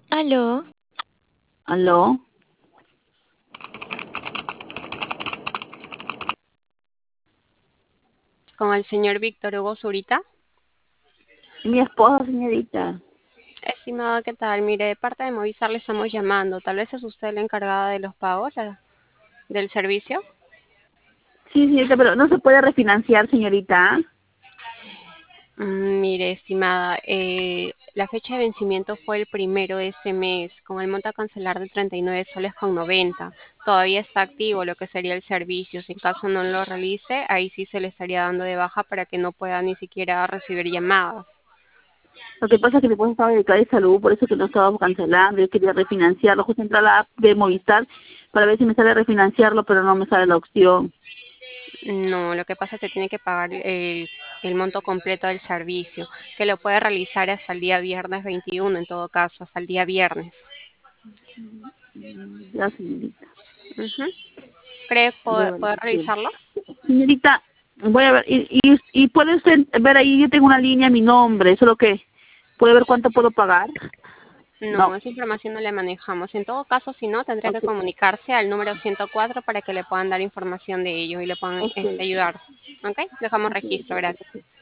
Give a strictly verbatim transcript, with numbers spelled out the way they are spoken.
Aló, ¿Aló? Con el señor Víctor Hugo Zurita. Mi esposa, señorita. Estimado, ¿qué tal? Mire, de parte de Movistar le estamos llamando. Tal vez es usted la encargada de los pagos la- del servicio. Sí, señorita, pero no se puede refinanciar, señorita. Mm, mire, estimada, eh, la fecha de vencimiento fue el primero de este mes, con el monto a cancelar de treinta y nueve soles con noventa. Todavía está activo lo que sería el servicio. Si en caso no lo realice, ahí sí se le estaría dando de baja para que no pueda ni siquiera recibir llamadas. Lo que pasa es que mi esposa estaba dedicada de salud, por eso que no estábamos cancelando. Yo quería refinanciarlo. Justo entré a la app de Movistar para ver si me sale refinanciarlo, pero no me sale la opción. No, lo que pasa es que tiene que pagar el, el monto completo del servicio, que lo puede realizar hasta el día viernes veintiuno, en todo caso, hasta el día viernes. Mm, Ya, señorita. Ujú. ¿Cree poder, Bueno, poder sí. realizarlo? Señorita, voy a ver. Y, y, y puede usted ver ahí, yo tengo una línea, mi nombre. ¿Eso es lo que? ¿Puede ver cuánto puedo pagar? No, No. esa información no le manejamos. En todo caso, si no, tendría que Ok. comunicarse al número ciento cuatro para que le puedan dar información de ellos y le puedan Ok. este, ayudar. ¿Ok? Dejamos Ok, registro, ok, gracias. ok.